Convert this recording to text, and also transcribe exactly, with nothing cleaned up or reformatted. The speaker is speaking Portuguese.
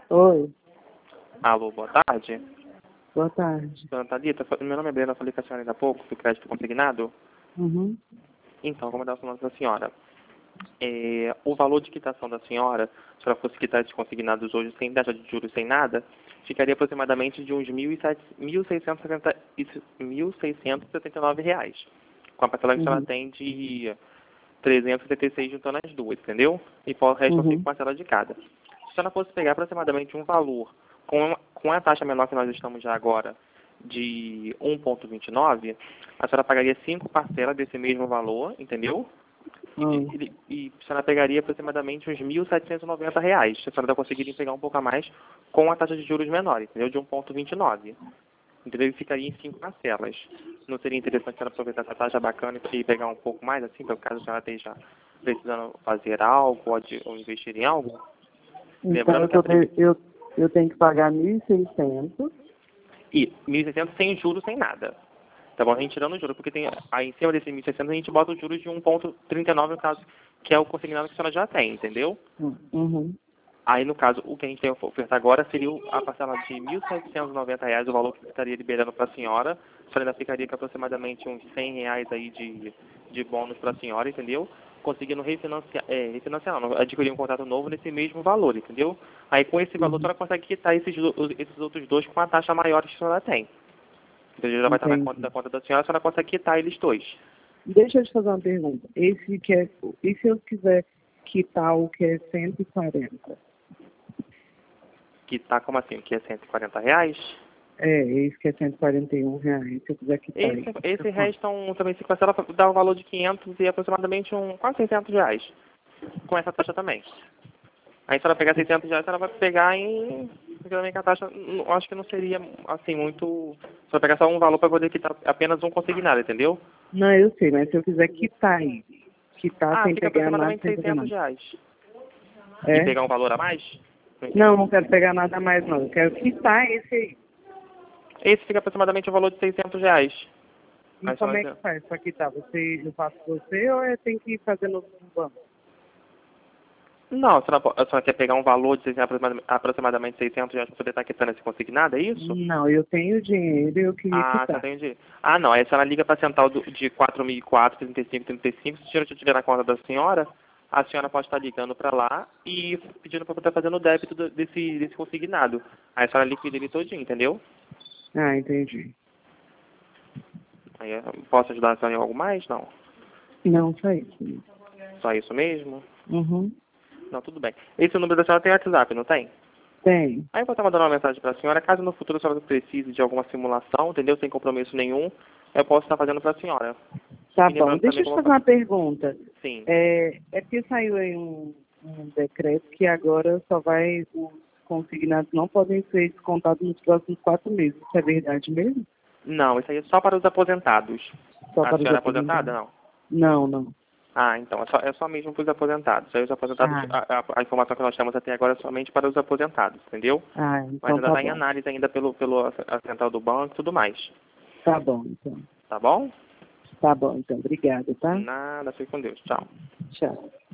Oi, Alô, boa tarde. boa tarde. Dona Thalita, meu nome é Breno, eu falei com a senhora ainda há pouco, do crédito consignado. Uhum. Então, como dar o nome da senhora? É, o valor de quitação da senhora, se a senhora fosse quitar esses consignados hoje sem taxa de juros, sem nada, ficaria aproximadamente de uns mil seiscentos e setenta e nove reais. Com a parcela que a senhora Uhum. tem de trezentos e setenta e seis juntando as duas, entendeu? E o resto cinco Uhum. parcelas de cada. Se a senhora fosse pegar aproximadamente um valor com, com a taxa menor que nós estamos já agora, de um vírgula vinte e nove, a senhora pagaria cinco parcelas desse mesmo valor, entendeu? E, Uhum. e, e a senhora pegaria aproximadamente uns mil setecentos e noventa reais. A senhora conseguiria pegar um pouco a mais com a taxa de juros menor, entendeu? De um vírgula vinte e nove. Entendeu? E ficaria em cinco parcelas. Não seria interessante a senhora aproveitar essa taxa bacana e pegar um pouco mais, assim, para caso a senhora esteja precisando fazer algo ou, de, ou investir em algo? Então Lembrando eu, que a tô, primeira... de- eu, eu tenho que pagar mil e seiscentos. E mil e seiscentos sem juros, sem nada. Tá bom? A gente tirando os juros, porque tem, aí em cima desse mil e seiscentos a gente bota os juros de um vírgula trinta e nove, no caso, que é o consignado que a senhora já tem, entendeu? Uhum. Aí, no caso, o que a gente tem a oferta agora seria a parcela de mil setecentos e noventa reais, o valor que estaria liberando para a senhora. A senhora ainda ficaria com aproximadamente uns cem reais aí de, de bônus para a senhora, entendeu? Conseguindo refinanciar, é, refinanciar não, adquirir um contrato novo nesse mesmo valor, entendeu? Aí, com esse valor, a Uhum. senhora consegue quitar esses, esses outros dois com a taxa maior que a senhora tem. Então, já vai estar na conta Entendi. da conta da senhora, a senhora consegue quitar eles dois. Deixa eu te fazer uma pergunta. Esse que é, e se eu quiser quitar o que é cento e quarenta? Quitar como assim? Que é cento e quarenta reais? É, esse que é cento e quarenta e um reais. Se eu quiser quitar Esse, ele, fica esse quanto? restam também se parcela dá um valor de quinhentos e aproximadamente um, quase seiscentos reais. Com essa taxa também. Aí se ela pegar seiscentos reais, ela vai pegar em... Porque também que a taxa, não- acho que não seria assim muito... Se ela pegar só um valor para poder quitar apenas um consignado, entendeu? Não, eu sei, mas se eu quiser quitar ele, quitar Ah, sem fica pegar nada, aproximadamente sem pegar seiscentos nada. reais. E É? pegar um valor a mais? Não Não, entendi. não quero pegar nada mais não. Eu quero quitar esse aí. Esse fica aproximadamente o valor de seiscentos reais. E Aí como é que só... faz para quitar? Você, eu faço você ou eu tenho que ir fazer no banco? Não, a senhora, po- a senhora quer pegar um valor de seiscentos, aproximada- aproximadamente seiscentos reais para poder estar quitando esse consignado, é isso? Não, eu tenho dinheiro e eu queria Ah, só quitar. tem de... Ah, não. Aí a senhora liga para a central do, de quatro mil e quatro, trinta e cinco, trinta e cinco. Se a senhora tiver na conta da senhora, a senhora pode estar ligando para lá e pedindo para estar fazendo o débito do- desse, desse consignado. Aí a senhora liquida ele todinho, entendeu? Ah, entendi. Aí eu posso ajudar a senhora em algo mais? Não. Não, só isso. Só isso mesmo? Uhum. Não, tudo bem. Esse número da senhora tem WhatsApp, não tem? Tem. Aí eu vou estar mandando uma mensagem para a senhora. Caso no futuro a senhora precise de alguma simulação, entendeu? Sem compromisso nenhum, eu posso estar fazendo para a senhora. Tá E bom. lembrando Deixa também eu te como... fazer uma pergunta. Sim. É, é porque saiu aí um, um decreto que agora só vai, os consignados não podem ser descontados nos próximos quatro meses. Isso é verdade mesmo? Não, isso aí é só para os aposentados. Só A para os senhora é aposentada? aposentados? Não. Não, não. Ah, então, é só, é só mesmo para os aposentados. Aí os aposentados, Ah, a, a- a informação que nós temos até agora é somente para os aposentados, entendeu? ah, Mas então ainda tá está em bom. análise ainda pelo, pelo a a central do banco e tudo mais. Tá bom, então. Tá bom? Tá bom, então. Obrigada, tá? Nada, fique com Deus. Tchau. Tchau.